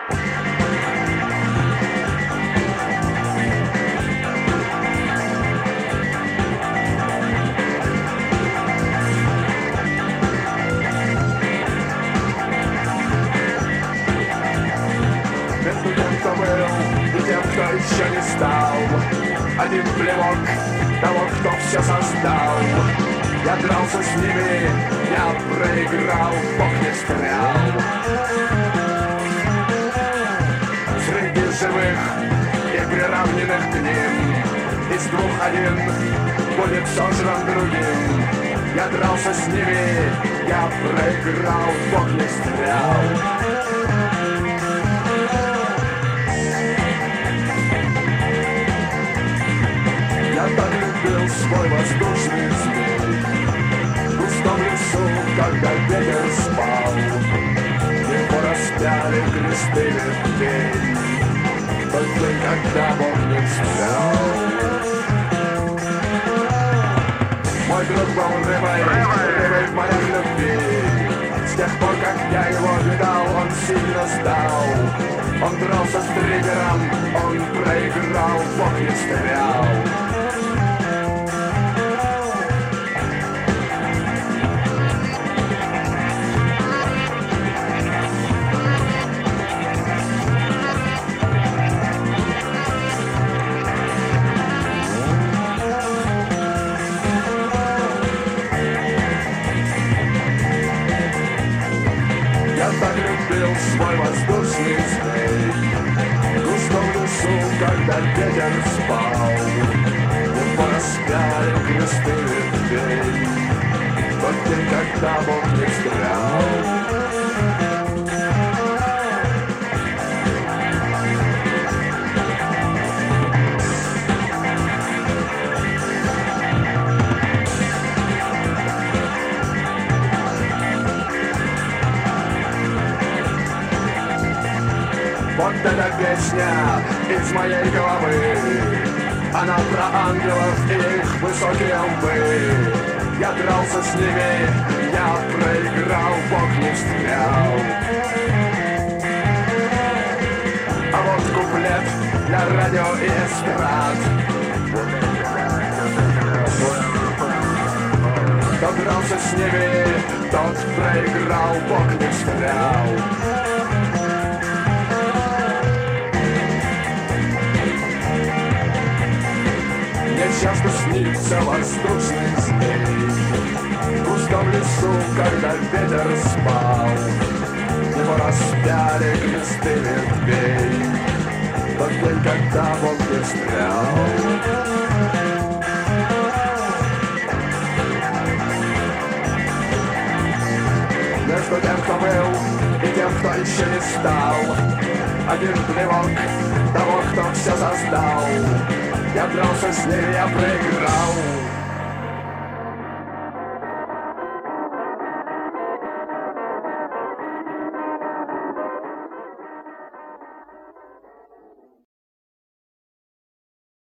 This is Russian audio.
Между тем, кто был, и тем, кто еще не стал, один плевок того, кто все создал. Я дрался с ними, я проиграл, Бог не встрял. Среди живых и приравненных к ним из двух один будет сожран другим. Я дрался с ними, я проиграл, Бог не встрял. Я так любил свой воздушный змей в густом лесу, когда ветер спал. Его распяли кресты ветвей в тот день, когда Бог не встрял. Мой друг был рыбой в моих любви. С тех пор, как я его видал, он сильно сдал. Он дрался с триггером, он проиграл, Бог не встрял. Я так любил свой воздушный змей в густом лесу, когда ветер спал. Его распяли кресты ветвей в тот день, когда Бог не встрял. Вот эта песня из моей головы, она про ангелов и их высокие лбы. Я дрался с ними, я проиграл, Бог не встрял. А вот куплет для радио и эстрад. Кто дрался с ними, тот проиграл, Бог не встрял. Мне часто снится воздушный змей в густом лесу, когда ветер спал. Его распяли кресты ветвей в тот день, когда Бог не встрял. Между тем, кто был, и тем, кто еще не стал, один плевок того, кто все создал. Я дрался с ней, я проиграл.